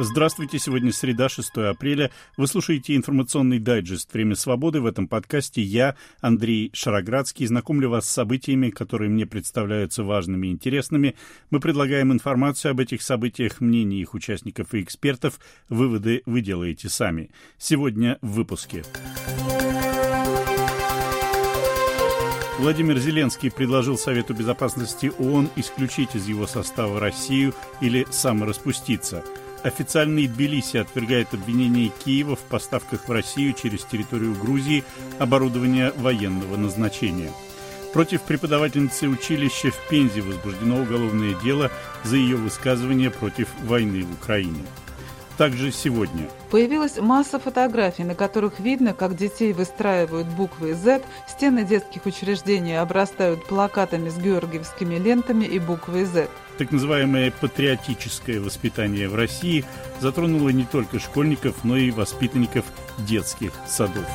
Здравствуйте, сегодня среда, 6 апреля. Вы слушаете информационный дайджест «Время свободы». В этом подкасте я, Андрей Шароградский, знакомлю вас с событиями, которые мне представляются важными и интересными. Мы предлагаем информацию об этих событиях, мнения их участников и экспертов. Выводы вы делаете сами. Сегодня в выпуске. Владимир Зеленский предложил Совету Безопасности ООН исключить из его состава Россию или самораспуститься. Официальный Тбилиси отвергает обвинение Киева в поставках в Россию через территорию Грузии оборудования военного назначения. Против преподавательницы училища в Пензе возбуждено уголовное дело за ее высказывание против войны в Украине. Также сегодня появилась масса фотографий, на которых видно, как детей выстраивают буквы Z, стены детских учреждений обрастают плакатами с георгиевскими лентами и буквой Z. Так называемое патриотическое воспитание в России затронуло не только школьников, но и воспитанников детских садов.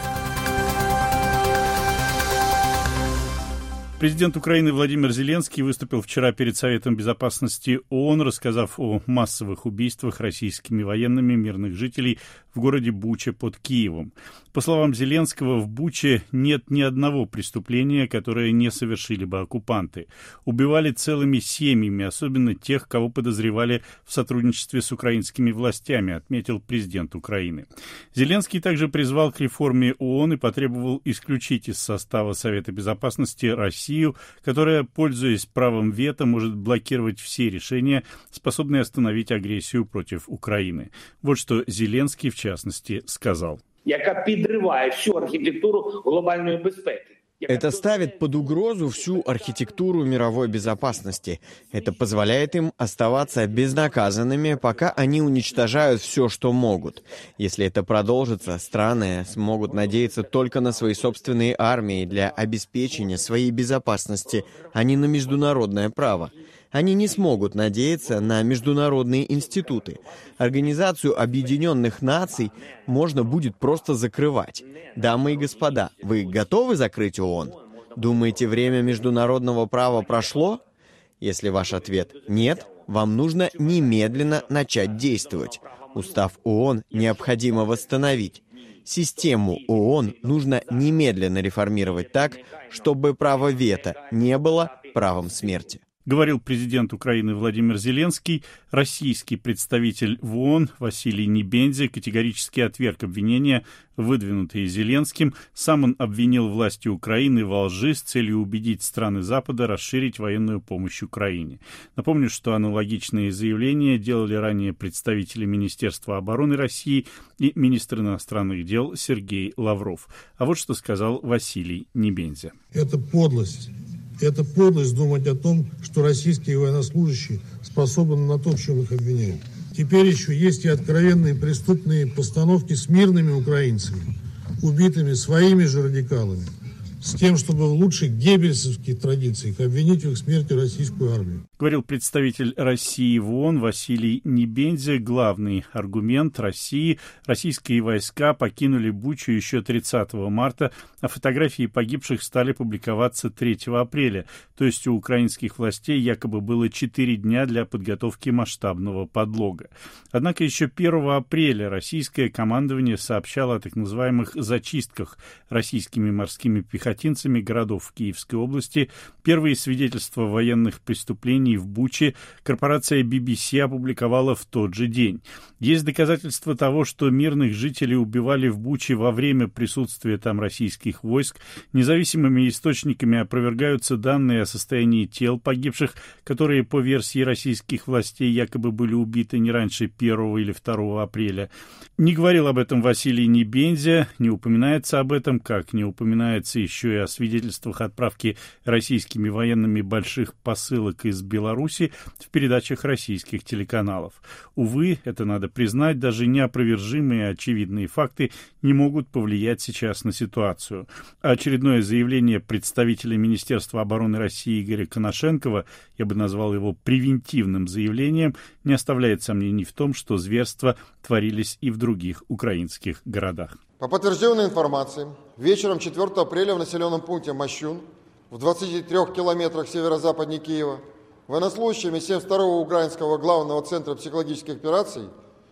Президент Украины Владимир Зеленский выступил вчера перед Советом Безопасности ООН, рассказав о массовых убийствах российскими военными мирных жителей в городе Буча под Киевом. По словам Зеленского, в Буче нет ни одного преступления, которое не совершили бы оккупанты. Убивали целыми семьями, особенно тех, кого подозревали в сотрудничестве с украинскими властями, отметил президент Украины. Зеленский также призвал к реформе ООН и потребовал исключить из состава Совета Безопасности Россию, которая, пользуясь правом вето, может блокировать все решения, способные остановить агрессию против Украины. Вот что Зеленский, в частности, сказал. Это ставит под угрозу всю архитектуру мировой безопасности. Это позволяет им оставаться безнаказанными, пока они уничтожают все, что могут. Если это продолжится, страны смогут надеяться только на свои собственные армии для обеспечения своей безопасности, а не на международное право. Они не смогут надеяться на международные институты. Организацию Объединенных Наций можно будет просто закрывать. Дамы и господа, вы готовы закрыть ООН? Думаете, время международного права прошло? Если ваш ответ «нет», вам нужно немедленно начать действовать. Устав ООН необходимо восстановить. Систему ООН нужно немедленно реформировать так, чтобы право вето не было правом смерти. Говорил президент Украины Владимир Зеленский. Российский представитель в ООН Василий Небензя категорически отверг обвинения, выдвинутые Зеленским. Сам он обвинил власти Украины во лжи с целью убедить страны Запада расширить военную помощь Украине. Напомню, что аналогичные заявления делали ранее представители Министерства обороны России и министр иностранных дел Сергей Лавров. А вот что сказал Василий Небензя. Это подлость. Это подлость думать о том, что российские военнослужащие способны на то, в чем их обвиняют. Теперь еще есть и откровенные преступные постановки с мирными украинцами, убитыми своими же радикалами, с тем, чтобы в лучших геббельсовских традициях обвинить в их смерти российскую армию. Говорил представитель России в ООН Василий Небензя. Главный аргумент России: российские войска покинули Бучу еще 30 марта, а фотографии погибших стали публиковаться 3 апреля. То есть у украинских властей якобы было 4 дня для подготовки масштабного подлога. Однако еще 1 апреля российское командование сообщало о так называемых зачистках российскими морскими пехотинцами городов в Киевской области. Первые свидетельства военных преступлений в Буче корпорация BBC опубликовала в тот же день. Есть доказательства того, что мирных жителей убивали в Буче во время присутствия там российских войск. Независимыми источниками опровергаются данные о состоянии тел погибших, которые, по версии российских властей, якобы были убиты не раньше 1 или 2 апреля. Не говорил об этом Василий Небензя, не упоминается об этом, как не упоминается еще и о свидетельствах отправки российскими военными больших посылок из Беларуси в передачах российских телеканалов. Увы, это надо признать, даже неопровержимые очевидные факты не могут повлиять сейчас на ситуацию. Очередное заявление представителя Министерства обороны России Игоря Коношенкова, я бы назвал его превентивным заявлением, не оставляет сомнений в том, что зверства творились и в других украинских городах. По подтвержденной информации, вечером 4 апреля в населенном пункте Мощун, в 23 километрах северо-западнее Киева, военнослужащими 72-го Украинского главного центра психологических операций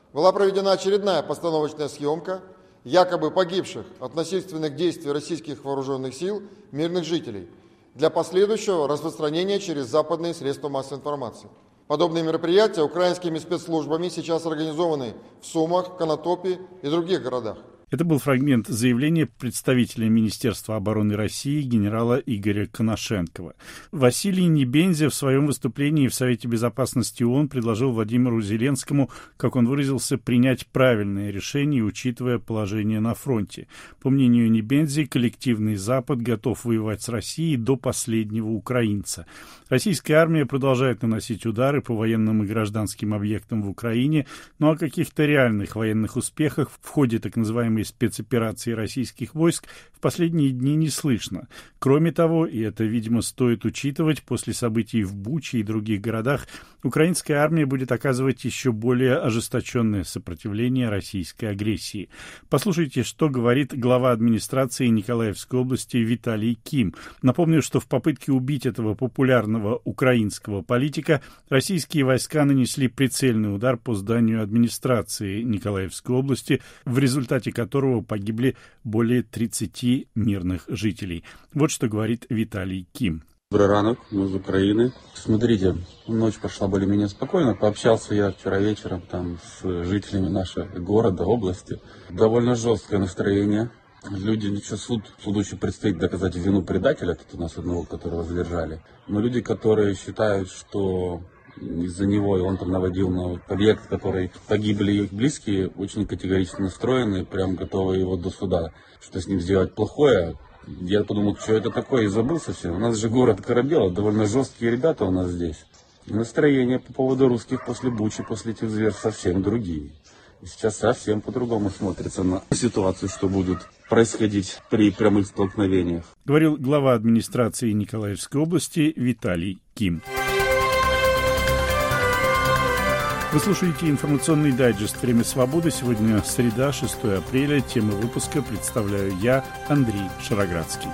была проведена очередная постановочная съемка якобы погибших от насильственных действий российских вооруженных сил мирных жителей для последующего распространения через западные средства массовой информации. Подобные мероприятия украинскими спецслужбами сейчас организованы в Сумах, Конотопе и других городах. Это был фрагмент заявления представителя Министерства обороны России генерала Игоря Коношенкова. Василий Небензя в своем выступлении в Совете Безопасности ООН предложил Владимиру Зеленскому, как он выразился, принять правильное решение, учитывая положение на фронте. По мнению Небензи, коллективный Запад готов воевать с Россией до последнего украинца. Российская армия продолжает наносить удары по военным и гражданским объектам в Украине, но о каких-то реальных военных успехах в ходе так называемой спецоперации российских войск в последние дни не слышно. Кроме того, и это, видимо, стоит учитывать, после событий в Буче и других городах украинская армия будет оказывать еще более ожесточенное сопротивление российской агрессии. Послушайте, что говорит глава администрации Николаевской области Виталий Ким. Напомню, что в попытке убить этого популярного украинского политика российские войска нанесли прицельный удар по зданию администрации Николаевской области, в результате которого погибли более 30 мирных жителей. Вот что говорит Виталий Ким. Добрый ранок, мы из Украины. Смотрите, ночь прошла более-менее спокойно. Пообщался я вчера вечером там с жителями нашего города, области. Довольно жесткое настроение. Люди ничего, суд еще предстоит доказать вину предателя, тут у нас одного, которого задержали. Но люди, которые считают, что из-за него он там наводил на объект, в который погибли их близкие, очень категорично настроены, прям готовы его до суда, что с ним сделать плохое. Я подумал, что это такое, и забыл совсем. У нас же город Корабелов, довольно жесткие ребята у нас здесь. Настроение по поводу русских после Бучи, после этих зверств совсем другие. И сейчас совсем по-другому смотрится на ситуацию, что будет происходить при прямых столкновениях. Говорил глава администрации Николаевской области Виталий Ким. Вы слушаете информационный дайджест «Время свободы». Сегодня среда, 6 апреля. Тему выпуска представляю я, Андрей Шароградский.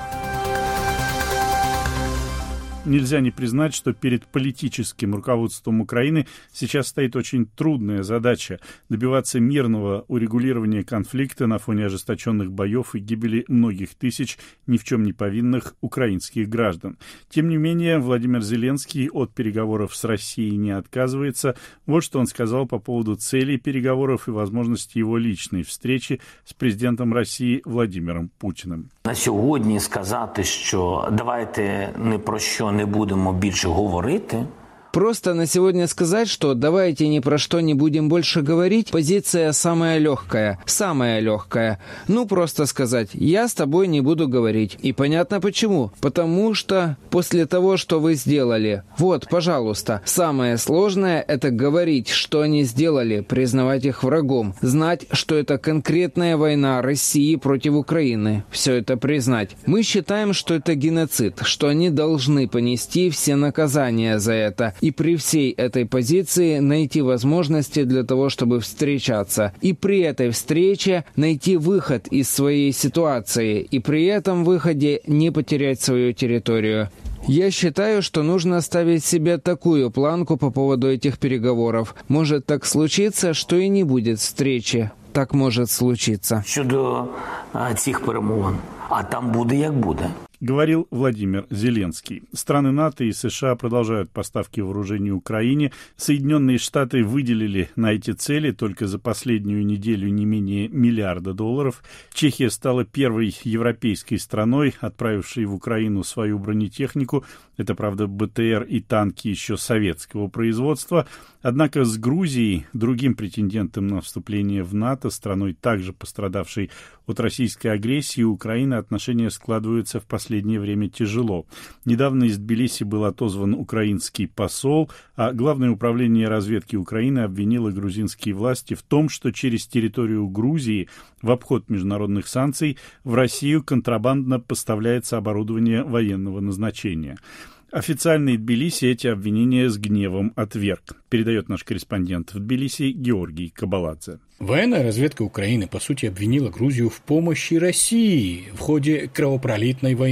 Нельзя не признать, что перед политическим руководством Украины сейчас стоит очень трудная задача – добиваться мирного урегулирования конфликта на фоне ожесточенных боев и гибели многих тысяч ни в чем не повинных украинских граждан. Тем не менее, Владимир Зеленский от переговоров с Россией не отказывается. Вот что он сказал по поводу целей переговоров и возможности его личной встречи с президентом России Владимиром Путиным. На сьогодні сказати, що давайте не про що не будемо більше говорити. Просто на сегодня сказать, что давайте ни про что не будем больше говорить, позиция самая легкая. Самая легкая. Ну, просто сказать, я с тобой не буду говорить. И понятно почему. Потому что после того, что вы сделали, вот, пожалуйста, самое сложное – это говорить, что они сделали, признавать их врагом, знать, что это конкретная война России против Украины. Все это признать. Мы считаем, что это геноцид, что они должны понести все наказания за это. И при всей этой позиции найти возможности для того, чтобы встречаться. И при этой встрече найти выход из своей ситуации. И при этом выходе не потерять свою территорию. Я считаю, что нужно ставить себе такую планку по поводу этих переговоров. Может так случиться, что и не будет встречи. Так может случиться. Щодо цих перемовин, а там буде як буде. Говорил Владимир Зеленский. Страны НАТО и США продолжают поставки вооружений Украине. Соединенные Штаты выделили на эти цели только за последнюю неделю не менее $1 миллиарда. Чехия стала первой европейской страной, отправившей в Украину свою бронетехнику. Это, правда, БТР и танки еще советского производства. Однако с Грузией, другим претендентом на вступление в НАТО, страной также пострадавшей от российской агрессии, у Украины отношения складываются в последнее время тяжело. Недавно из Тбилиси был отозван украинский посол, а Главное управление разведки Украины обвинило грузинские власти в том, что через территорию Грузии в обход международных санкций в Россию контрабандно поставляется оборудование военного назначения. Официальный Тбилиси эти обвинения с гневом отверг, передает наш корреспондент в Тбилиси Георгий Кабаладзе. Военная разведка Украины, по сути, обвинила Грузию в помощи России в ходе кровопролитной войны.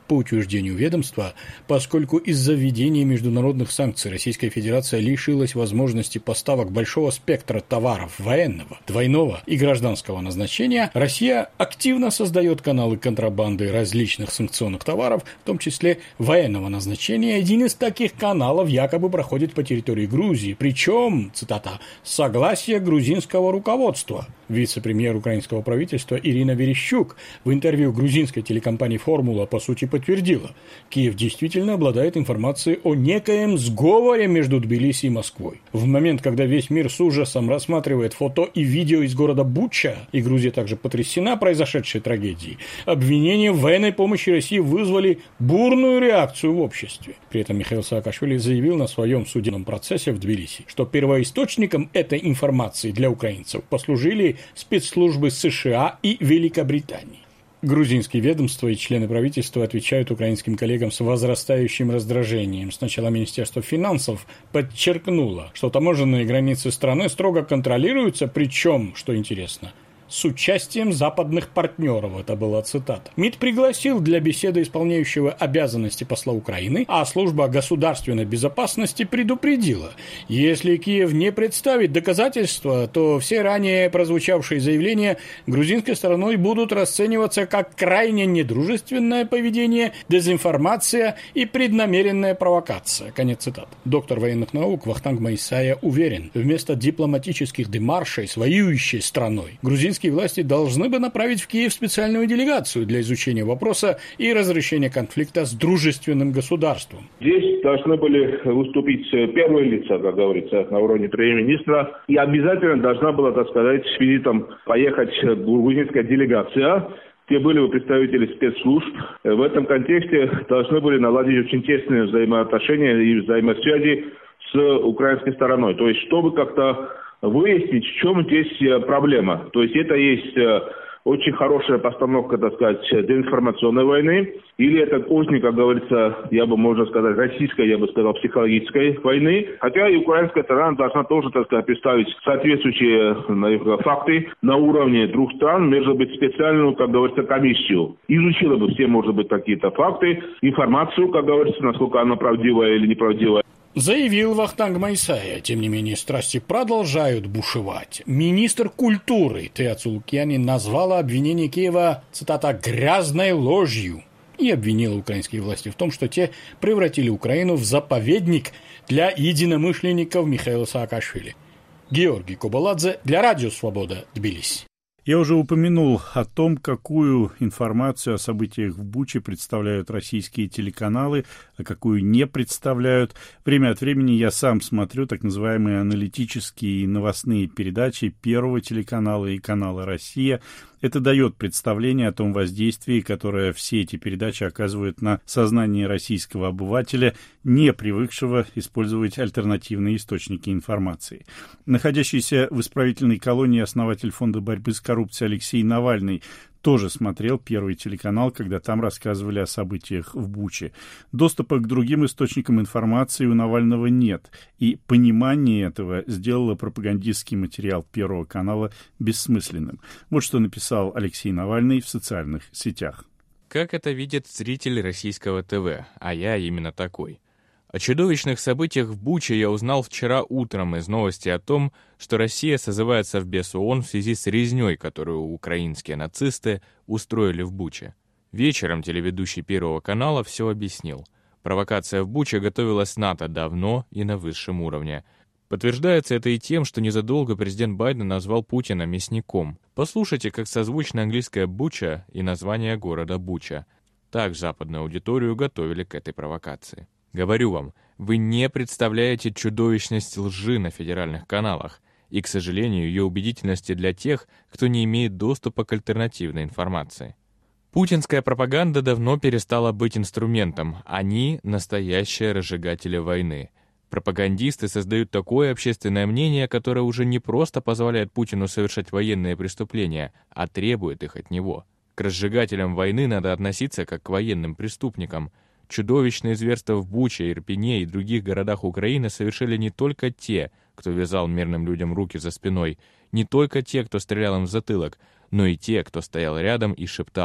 По утверждению ведомства, поскольку из-за введения международных санкций Российская Федерация лишилась возможности поставок большого спектра товаров военного, двойного и гражданского назначения, Россия активно создает каналы контрабанды различных санкционных товаров, в том числе военного назначения. Один из таких каналов якобы проходит по территории Грузии, причем, цитата, «согласие грузинского руководства». Вице-премьер украинского правительства Ирина Верещук в интервью грузинской телекомпании «Формула» по сути подтвердила, Киев действительно обладает информацией о некоем сговоре между Тбилиси и Москвой. В момент, когда весь мир с ужасом рассматривает фото и видео из города Буча, и Грузия также потрясена произошедшей трагедией, обвинения в военной помощи России вызвали бурную реакцию в обществе. При этом Михаил Саакашвили заявил на своем судебном процессе в Тбилиси, что первоисточником этой информации для украинцев послужили спецслужбы США и Великобритании. Грузинские ведомства и члены правительства отвечают украинским коллегам с возрастающим раздражением. Сначала Министерство финансов подчеркнуло, что таможенные границы страны строго контролируются, причем, что интересно, с участием западных партнеров, это была цитата. МИД пригласил для беседы исполняющего обязанности посла Украины, а служба государственной безопасности предупредила, если Киев не представит доказательства, то все ранее прозвучавшие заявления грузинской стороной будут расцениваться как крайне недружественное поведение, дезинформация и преднамеренная провокация. Конец цитаты. Доктор военных наук Вахтанг Моисая уверен, вместо дипломатических демаршей с воюющей страной грузинские власти должны бы направить в Киев специальную делегацию для изучения вопроса и разрешения конфликта с дружественным государством. Здесь должны были выступить первые лица, как говорится, на уровне премьер-министра. И обязательно должна была, так сказать, с визитом поехать грузинская делегация, где были бы представители спецслужб. В этом контексте должны были наладить очень тесные взаимоотношения и взаимосвязи с украинской стороной. То есть, чтобы как-то выяснить, в чем здесь проблема. То есть это есть очень хорошая постановка, так сказать, деинформационной войны, или это очень, как говорится, можно сказать, российской, психологической войны. Хотя и украинская сторона должна тоже, так сказать, представить соответствующие факты на уровне двух стран, может быть, специальную, как говорится, комиссию. Изучила бы все, может быть, какие-то факты, информацию, как говорится, насколько она правдивая или неправдивая. Заявил Вахтанг Моисая. Тем не менее, страсти продолжают бушевать. Министр культуры Теа Цулукьяни назвала обвинение Киева, цитата, «грязной ложью» и обвинила украинские власти в том, что те превратили Украину в заповедник для единомышленников Михаила Саакашвили. Георгий Кобаладзе для Радио Свобода, Тбилиси. Я уже упомянул о том, какую информацию о событиях в Буче представляют российские телеканалы, а какую не представляют. Время от времени я сам смотрю так называемые аналитические и новостные передачи Первого телеканала и канала «Россия». Это дает представление о том воздействии, которое все эти передачи оказывают на сознание российского обывателя, не привыкшего использовать альтернативные источники информации. Находящийся в исправительной колонии основатель Фонда борьбы с коррупцией Алексей Навальный тоже смотрел Первый телеканал, когда там рассказывали о событиях в Буче. Доступа к другим источникам информации у Навального нет, и понимание этого сделало пропагандистский материал Первого канала бессмысленным. Вот что написал Алексей Навальный в социальных сетях. Как это видит зритель российского ТВ, а я именно такой. О чудовищных событиях в Буче я узнал вчера утром из новости о том, что Россия созывает Совбез ООН в связи с резнёй, которую украинские нацисты устроили в Буче. Вечером телеведущий Первого канала все объяснил. Провокация в Буче готовилась НАТО давно и на высшем уровне. Подтверждается это и тем, что незадолго президент Байден назвал Путина мясником. Послушайте, как созвучно английское «Буча» и название города Буча. Так западную аудиторию готовили к этой провокации. Говорю вам, вы не представляете чудовищность лжи на федеральных каналах и, к сожалению, ее убедительности для тех, кто не имеет доступа к альтернативной информации. Путинская пропаганда давно перестала быть инструментом, они — настоящие разжигатели войны. Пропагандисты создают такое общественное мнение, которое уже не просто позволяет Путину совершать военные преступления, а требует их от него. К разжигателям войны надо относиться как к военным преступникам. Чудовищные зверства в Буче, Ирпене и других городах Украины совершили не только те, кто вязал мирным людям руки за спиной, не только те, кто стрелял им в затылок, но и те, кто стоял рядом и шептал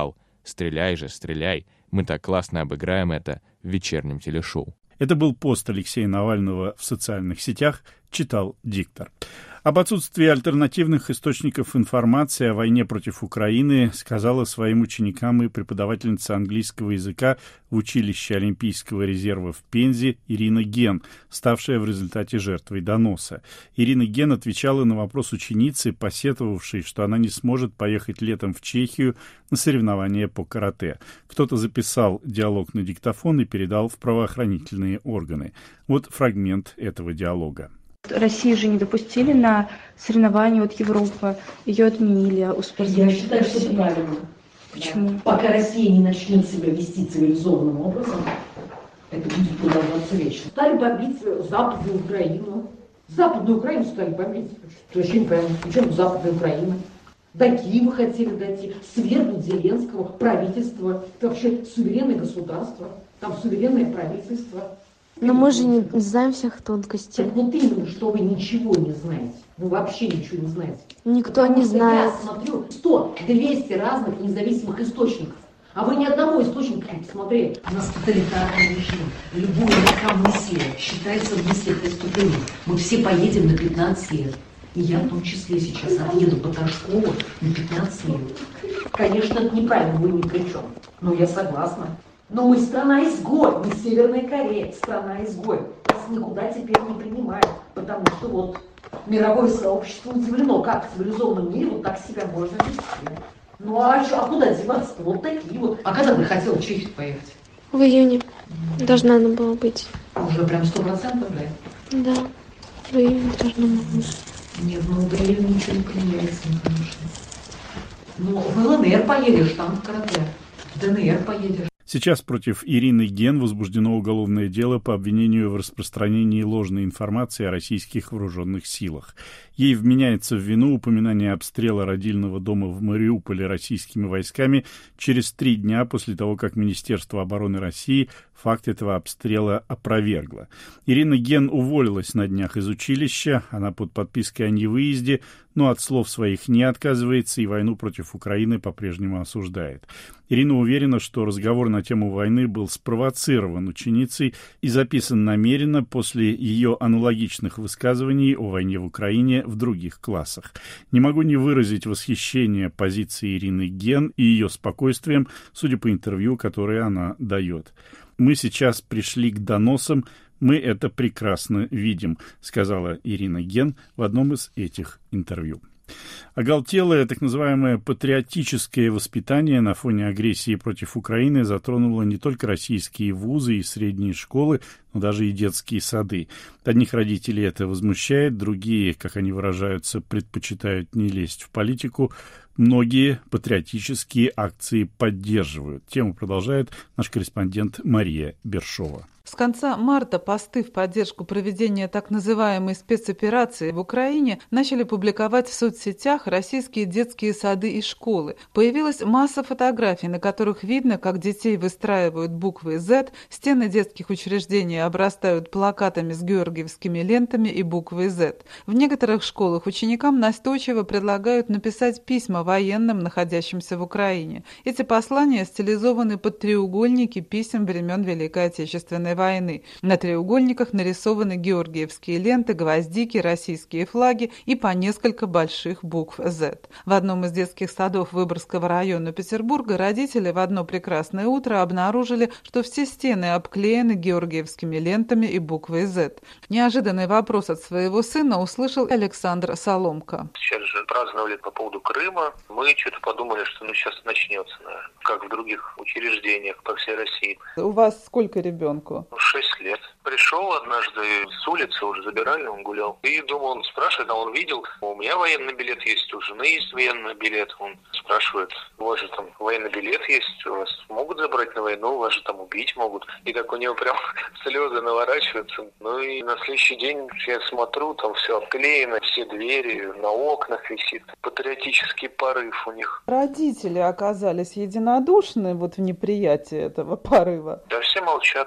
«Стреляй же, стреляй, мы так классно обыграем это в вечернем телешоу». Это был пост Алексея Навального в социальных сетях, читал диктор. Об отсутствии альтернативных источников информации о войне против Украины сказала своим ученикам и преподавательница английского языка в училище Олимпийского резерва в Пензе Ирина Ген, ставшая в результате жертвой доноса. Ирина Ген отвечала на вопрос ученицы, посетовавшей, что она не сможет поехать летом в Чехию на соревнования по карате. Кто-то записал диалог на диктофон и передал в правоохранительные органы. Вот фрагмент этого диалога. Россию же не допустили на соревнования от Европы, ее отменили у спортсменов. Я считаю, что это правильно. Почему? Пока Россия не начнет себя вести цивилизованным образом, это будет продолжаться вечно. Стали бомбить Западную Украину. Западную Украину стали бомбить. Вообще не понимаю, причем Западная Украина. До Киева хотели дойти, свергнуть Зеленского, правительство. Это вообще суверенное государство, там суверенное правительство. Но мы же не знаем всех тонкостей. Так вот именно, что вы ничего не знаете. Вы вообще ничего не знаете. Никто не знает. Я смотрю 100-200 разных независимых источников. А вы ни одного источника не посмотрели. У нас тоталитарный режим. Любое легкомыслие считается в мысли преступлением. Мы все поедем на 15 лет. И я в том числе сейчас отъеду по Торжкову на 15 лет. Конечно, это неправильно, вы ни при чем. Но я согласна. Но мы страна-изгой, мы Северная Корея, страна-изгой. Нас никуда теперь не принимают, потому что вот мировое сообщество удивлено, как в цивилизованном мире вот так себя можно вести. Ну а куда деваться-то? Вот такие вот. А когда ты хотела в Чехию поехать? В июне должна она была быть. Уже прям 100%, да? Да, в июне должна была быть. Нет, ну до июня ничего не поменяется, конечно. Ну, в ЛНР поедешь, там в карате. В ДНР поедешь. Сейчас против Ирины Ген возбуждено уголовное дело по обвинению в распространении ложной информации о российских вооруженных силах. Ей вменяется в вину упоминание обстрела родильного дома в Мариуполе российскими войсками через 3 дня после того, как Министерство обороны России факт этого обстрела опровергло. Ирина Ген уволилась на днях из училища, она под подпиской о невыезде, но от слов своих не отказывается и войну против Украины по-прежнему осуждает. Ирина уверена, что разговор на тему войны был спровоцирован ученицей и записан намеренно после ее аналогичных высказываний о войне в Украине в других классах. Не могу не выразить восхищение позицией Ирины Ген и ее спокойствием, судя по интервью, которое она дает. «Мы сейчас пришли к доносам, мы это прекрасно видим», сказала Ирина Ген в одном из этих интервью. Оголтелое так называемое патриотическое воспитание на фоне агрессии против Украины затронуло не только российские вузы и средние школы, но даже и детские сады. Одних родителей это возмущает, другие, как они выражаются, предпочитают не лезть в политику. Многие патриотические акции поддерживают. Тему продолжает наш корреспондент Мария Бершова. С конца марта посты в поддержку проведения так называемой спецоперации в Украине начали публиковать в соцсетях российские детские сады и школы. Появилась масса фотографий, на которых видно, как детей выстраивают буквы Z, стены детских учреждений обрастают плакатами с георгиевскими лентами и буквой Z. В некоторых школах ученикам настойчиво предлагают написать письма военным, находящимся в Украине. Эти послания стилизованы под треугольники писем времен Великой Отечественной войны. На треугольниках нарисованы георгиевские ленты, гвоздики, российские флаги и по несколько больших букв Z. В одном из детских садов Выборгского района Петербурга родители в одно прекрасное утро обнаружили, что все стены обклеены георгиевскими лентами и буквой Z. Неожиданный вопрос от своего сына услышал Александр Соломко. Сейчас же праздновали по поводу Крыма. Мы что-то подумали, что сейчас начнется, наверное, как в других учреждениях по всей России. У вас сколько ребенку? 6 лет. Пришел однажды с улицы, уже забирали, он гулял. И думал, он спрашивает, а он видел, у меня военный билет есть, у жены есть военный билет. Он спрашивает, у вас же там военный билет есть, у вас могут забрать на войну, вас же там убить могут. И так у него прям слезы наворачиваются. Ну и на следующий день я смотрю, там все обклеено, все двери, на окнах висит. Патриотический порыв у них. Родители оказались единодушны в неприятии этого порыва? Да все молчат, даже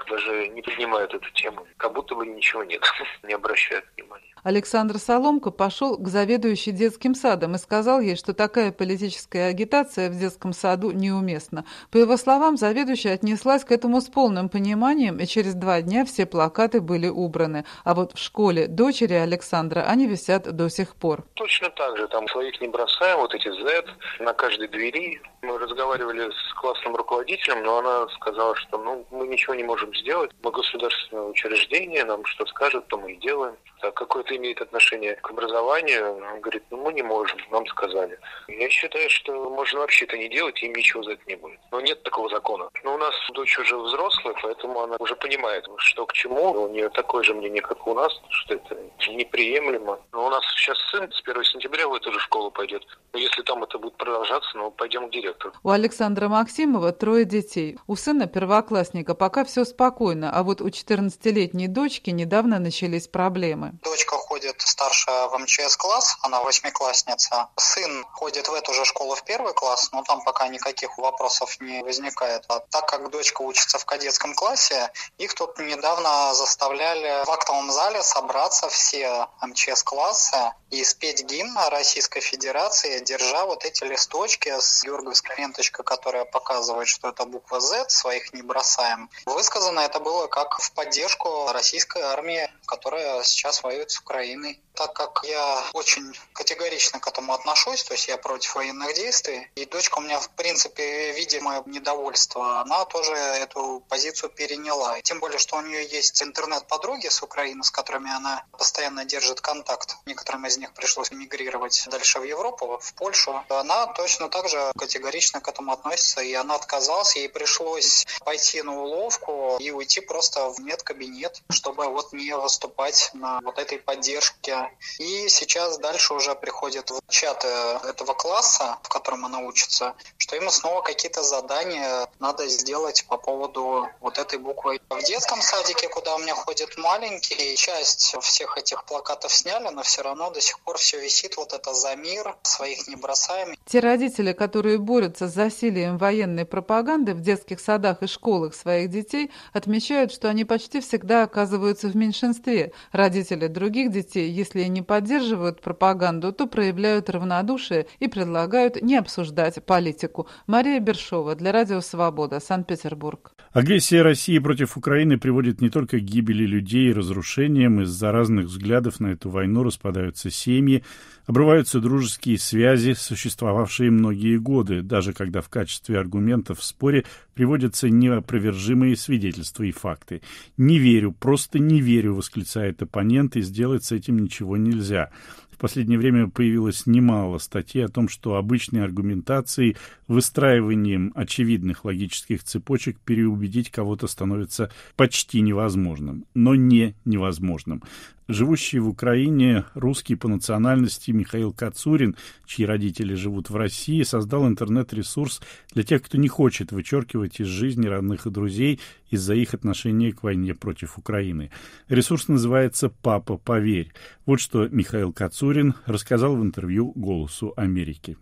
даже не поднимают эту тему. Как будто бы ничего нет, не обращают внимания. Александр Соломко пошел к заведующей детским садом и сказал ей, что такая политическая агитация в детском саду неуместна. По его словам, заведующая отнеслась к этому с полным пониманием, и через 2 дня все плакаты были убраны. А вот в школе дочери Александра они висят до сих пор. Точно так же, там своих не бросаем, вот эти Z на каждой двери. Мы разговаривали с классным руководителем, но она сказала, что мы ничего не можем сделать. Мы государственное учреждение, нам что скажут, то мы и делаем. А какое-то имеет отношение к образованию, он говорит, мы не можем, нам сказали. Я считаю, что можно вообще это не делать, и им ничего за это не будет. Но нет такого закона. Но у нас дочь уже взрослая, поэтому она уже понимает, что к чему. У нее такое же мнение, как у нас, что это неприемлемо. Но у нас сейчас сын с 1 сентября в эту же школу пойдет. Но если там это будет продолжаться, пойдем к директору. У Александра Максимова 3 детей. У сына первоклассника пока все спокойно, а вот у 14-летней дочки недавно начались проблемы. Дочка ходит старшая в МЧС-класс, она 8-классница. Сын ходит в эту же школу в 1 класс, но там пока никаких вопросов не возникает. А так как дочка учится в кадетском классе, их тут недавно заставляли в актовом зале собраться все МЧС-классы и спеть гимн Российской Федерации, держа вот эти листочки с георгиевской ленточкой, которая показывает, что это буква Z, своих не бросаем. Высказано это было как в поддержку российской армии, которая сейчас воюет с Украиной. Так как я очень категорично к этому отношусь, то есть я против военных действий, и дочка у меня, в принципе, видя мое недовольство, она тоже эту позицию переняла. Тем более, что у нее есть интернет-подруги с Украины, с которыми она постоянно держит контакт. Некоторым из них пришлось эмигрировать дальше в Европу, в Польшу. Она точно так же категорично к этому относится, и она отказалась, ей пришлось пойти на уловку и уйти просто в медкабинет, чтобы не выступать на вот этой поддержке. И сейчас дальше уже приходят в чаты этого класса, в котором она учится, что ему снова какие-то задания надо сделать по поводу вот этой буквы. В детском садике, куда у меня ходят маленькие, часть всех этих плакатов сняли, но все равно до сих пор все висит вот это «За мир», «Своих не бросаем». Те родители, которые борются с засилием военной пропаганды в детских садах и школах своих детей, отмечают, что они почти всегда оказываются в меньшинстве. Родители других детей, если не поддерживают пропаганду, то проявляют равнодушие и предлагают не обсуждать политику. Мария Бершова для Радио Свобода, Санкт-Петербург. Агрессия России против Украины приводит не только к гибели людей и разрушениям. Из-за разных взглядов на эту войну распадаются семьи, обрываются дружеские связи, существовавшие многие годы, даже когда в качестве аргументов в споре приводятся неопровержимые свидетельства и факты. «Не верю, просто не верю», — восклицает оппонент, и сделать с этим ничего нельзя. В последнее время появилось немало статей о том, что обычной аргументацией, выстраиванием очевидных логических цепочек переубедить кого-то становится почти невозможным, но не невозможным. Живущий в Украине русский по национальности Михаил Кацурин, чьи родители живут в России, создал интернет-ресурс для тех, кто не хочет вычеркивать из жизни родных и друзей из-за их отношения к войне против Украины. Ресурс называется «Папа, поверь». Вот что Михаил Кацурин рассказал в интервью «Голосу Америки».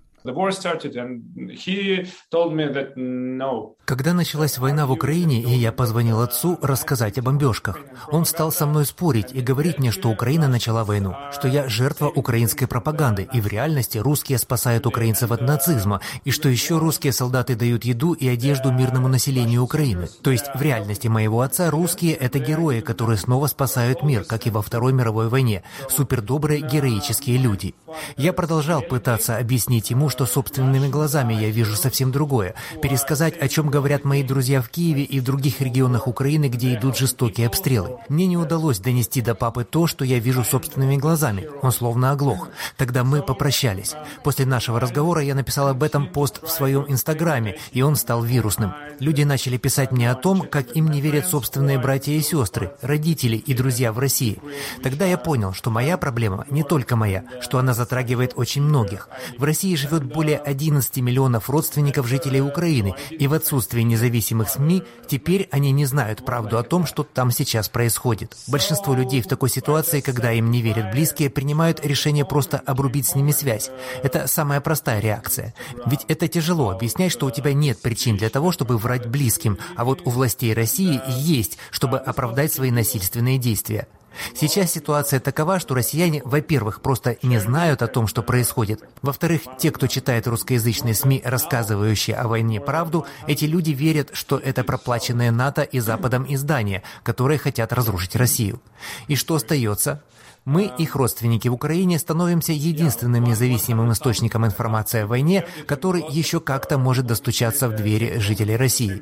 Когда началась война в Украине, и я позвонил отцу рассказать о бомбежках, он стал со мной спорить и говорить мне, что Украина начала войну, что я жертва украинской пропаганды, и в реальности русские спасают украинцев от нацизма, и что еще русские солдаты дают еду и одежду мирному населению Украины. То есть в реальности моего отца русские — это герои, которые снова спасают мир, как и во Второй мировой войне, супердобрые героические люди. Я продолжал пытаться объяснить ему, что собственными глазами я вижу совсем другое, пересказать, о чем говорят мои друзья в Киеве и в других регионах Украины, где идут жестокие обстрелы. Мне не удалось донести до папы то, что я вижу собственными глазами. Он словно оглох. Тогда мы попрощались. После нашего разговора я написал об этом пост в своем Инстаграме, и он стал вирусным. Люди начали писать мне о том, как им не верят собственные братья и сестры, родители и друзья в России. Тогда я понял, что моя проблема не только моя, что она затрагивает очень многих. В России живет имеют более 11 миллионов родственников жителей Украины, и в отсутствии независимых СМИ теперь они не знают правду о том, что там сейчас происходит. Большинство людей в такой ситуации, когда им не верят близкие, принимают решение просто обрубить с ними связь. Это самая простая реакция. Ведь это тяжело объяснять, что у тебя нет причин для того, чтобы врать близким, а вот у властей России есть, чтобы оправдать свои насильственные действия. Сейчас ситуация такова, что россияне, во-первых, просто не знают о том, что происходит. Во-вторых, те, кто читает русскоязычные СМИ, рассказывающие о войне правду, эти люди верят, что это проплаченные НАТО и Западом издания, которые хотят разрушить Россию. И что остается? Мы, их родственники в Украине, становимся единственным независимым источником информации о войне, который еще как-то может достучаться в двери жителей России.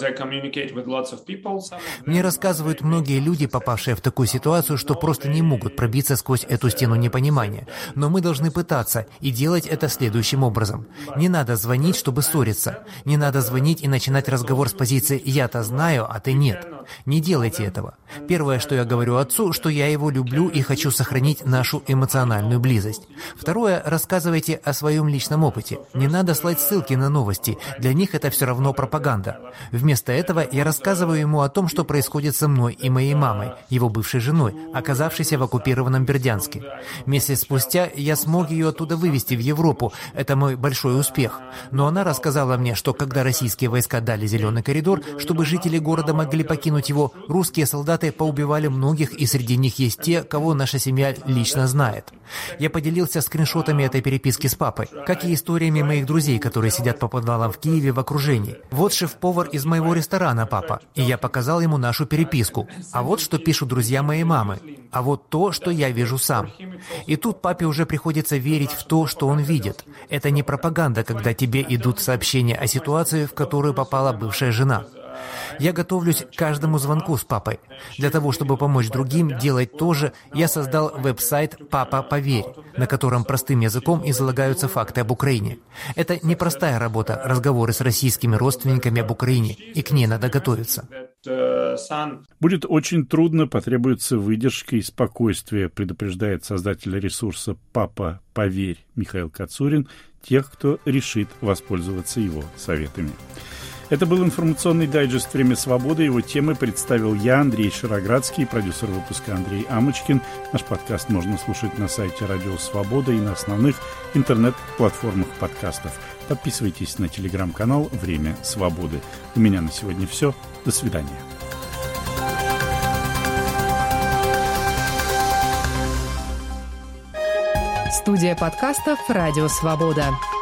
Мне рассказывают многие люди, попавшие в такую ситуацию, что просто не могут пробиться сквозь эту стену непонимания. Но мы должны пытаться и делать это следующим образом. Не надо звонить, чтобы ссориться. Не надо звонить и начинать разговор с позиции «я-то знаю, а ты нет». Не делайте этого. Первое, что я говорю отцу, что я его люблю и хочу сохранить нашу эмоциональную близость. Второе, рассказывайте о своем личном опыте. Не надо слать ссылки на новости, для них это все равно пропаганда. Вместо этого я рассказываю ему о том, что происходит со мной и моей мамой, его бывшей женой, оказавшейся в оккупированном Бердянске. Месяц спустя я смог ее оттуда вывести в Европу, это мой большой успех. Но она рассказала мне, что когда российские войска дали зеленый коридор, чтобы жители города могли покинуть его, русские солдаты поубивали многих, и среди них есть те, кого наша семья лично знает. Я поделился скриншотами этой переписки с папой, как и историями моих друзей, которые сидят по подвалам в Киеве в окружении. Вот шеф-повар из моего ресторана, папа, и я показал ему нашу переписку. А вот что пишут друзья моей мамы. А вот то, что я вижу сам. И тут папе уже приходится верить в то, что он видит. Это не пропаганда, когда тебе идут сообщения о ситуации, в которую попала бывшая жена. Я готовлюсь к каждому звонку с папой. Для того, чтобы помочь другим делать то же, я создал веб-сайт «Папа, поверь», на котором простым языком излагаются факты об Украине. Это непростая работа, разговоры с российскими родственниками об Украине, и к ней надо готовиться. Будет очень трудно, потребуется выдержка и спокойствие, предупреждает создатель ресурса «Папа, поверь» Михаил Кацурин, тех, кто решит воспользоваться его советами. Это был информационный дайджест «Время свободы». Его темы представил я, Андрей Широградский, продюсер выпуска Андрей Амочкин. Наш подкаст можно слушать на сайте Радио Свобода и на основных интернет-платформах подкастов. Подписывайтесь на телеграм-канал «Время свободы». У меня на сегодня все. До свидания. Студия подкастов «Радио Свобода».